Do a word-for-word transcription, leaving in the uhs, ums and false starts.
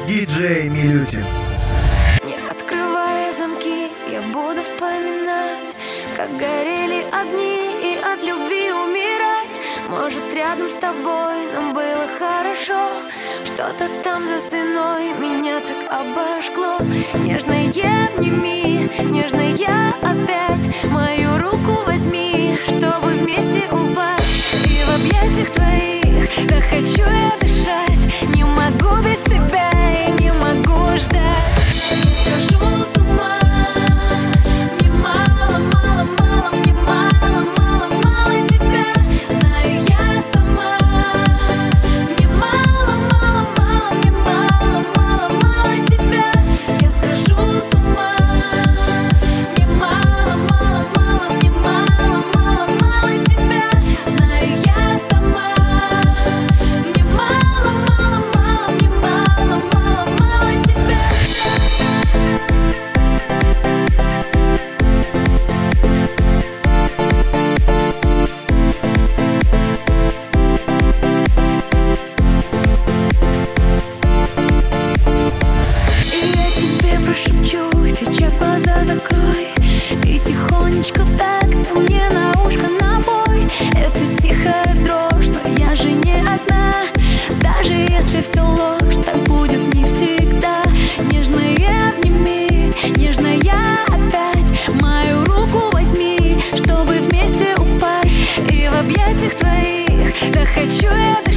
диджей Милютин. Не открывая замки, я буду вспоминать, как горели огни и от любви умирать. Может, рядом с тобой нам было хорошо, что-то там за спиной меня так обожгло. Нежно я обними, нежно я опять мою руку возьми, чтобы вместе упасть. И в объятиях твоих так хочу я дышать, не могу без тебя и не могу ждать. Схожу с ума, мне мало, мало, мало, мне мало, мало, мало тебя. Знаю я сама, мне мало, мало, мало, мне мало, мало, мало тебя. Я схожу с ума, мне мало, мало, мало, мне мало, мало, мало тебя. Знаю я сама, мне мало, мало, мало, мне мало, мало, мало тебя. И я тебе прошепчу, сейчас глаза закрой и тихонечко в такт мне на ушко набой. Это тихая дрожь, но я же не одна. Даже если все ложь, так будет не всегда. Нежная обними, нежная опять мою руку возьми, чтобы вместе упасть. И в объятиях твоих так хочу я дышать.